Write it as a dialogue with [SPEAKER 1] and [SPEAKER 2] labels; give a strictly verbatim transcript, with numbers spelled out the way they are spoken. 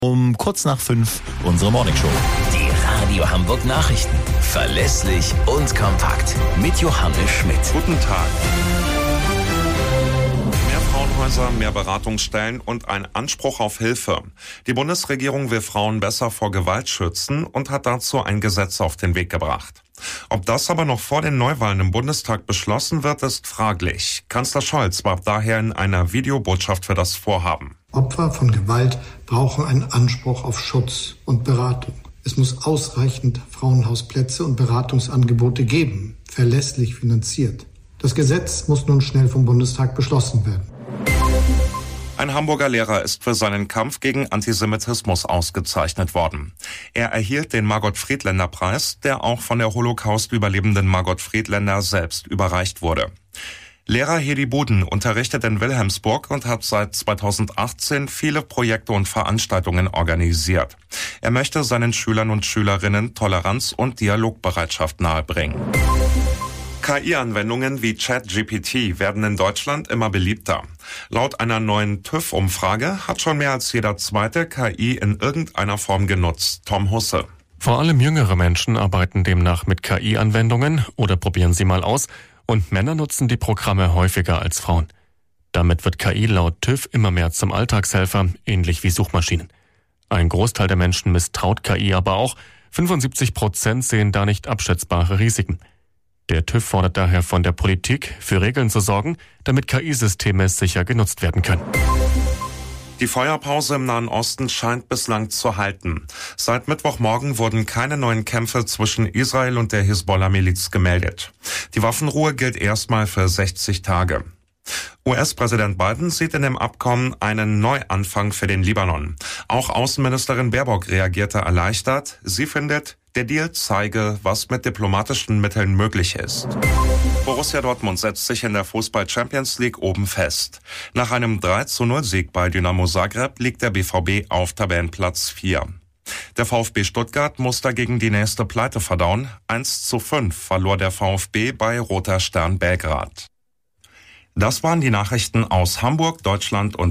[SPEAKER 1] Um kurz nach fünf unsere Morningshow.
[SPEAKER 2] Die Radio Hamburg Nachrichten. Verlässlich und kompakt. Mit Johannes Schmidt.
[SPEAKER 3] Guten Tag. Mehr Frauenhäuser, mehr Beratungsstellen und ein Anspruch auf Hilfe. Die Bundesregierung will Frauen besser vor Gewalt schützen und hat dazu ein Gesetz auf den Weg gebracht. Ob das aber noch vor den Neuwahlen im Bundestag beschlossen wird, ist fraglich. Kanzler Scholz warb daher in einer Videobotschaft für das Vorhaben.
[SPEAKER 4] Opfer von Gewalt brauchen einen Anspruch auf Schutz und Beratung. Es muss ausreichend Frauenhausplätze und Beratungsangebote geben, verlässlich finanziert. Das Gesetz muss nun schnell vom Bundestag beschlossen werden.
[SPEAKER 3] Ein Hamburger Lehrer ist für seinen Kampf gegen Antisemitismus ausgezeichnet worden. Er erhielt den Margot-Friedländer-Preis, der auch von der Holocaust-Überlebenden Margot Friedländer selbst überreicht wurde. Lehrer Hedi Buden unterrichtet in Wilhelmsburg und hat seit zweitausendachtzehn viele Projekte und Veranstaltungen organisiert. Er möchte seinen Schülern und Schülerinnen Toleranz und Dialogbereitschaft nahebringen. K I-Anwendungen wie ChatGPT werden in Deutschland immer beliebter. Laut einer neuen TÜV-Umfrage hat schon mehr als jeder zweite K I in irgendeiner Form genutzt. Tom Husse.
[SPEAKER 5] Vor allem jüngere Menschen arbeiten demnach mit K I-Anwendungen oder probieren sie mal aus, und Männer nutzen die Programme häufiger als Frauen. Damit wird K I laut TÜV immer mehr zum Alltagshelfer, ähnlich wie Suchmaschinen. Ein Großteil der Menschen misstraut K I aber auch. fünfundsiebzig Prozent sehen da nicht abschätzbare Risiken. Der TÜV fordert daher von der Politik, für Regeln zu sorgen, damit K I-Systeme sicher genutzt werden können.
[SPEAKER 3] Die Feuerpause im Nahen Osten scheint bislang zu halten. Seit Mittwochmorgen wurden keine neuen Kämpfe zwischen Israel und der Hisbollah-Miliz gemeldet. Die Waffenruhe gilt erstmal für sechzig Tage. U S-Präsident Biden sieht in dem Abkommen einen Neuanfang für den Libanon. Auch Außenministerin Baerbock reagierte erleichtert. Sie findet, der Deal zeige, was mit diplomatischen Mitteln möglich ist. Borussia Dortmund setzt sich in der Fußball-Champions League oben fest. Nach einem drei zu null Sieg bei Dynamo Zagreb liegt der B V B auf Tabellenplatz vier. Der VfB Stuttgart muss dagegen die nächste Pleite verdauen. eins zu fünf verlor der VfB bei Roter Stern Belgrad. Das waren die Nachrichten aus Hamburg, Deutschland und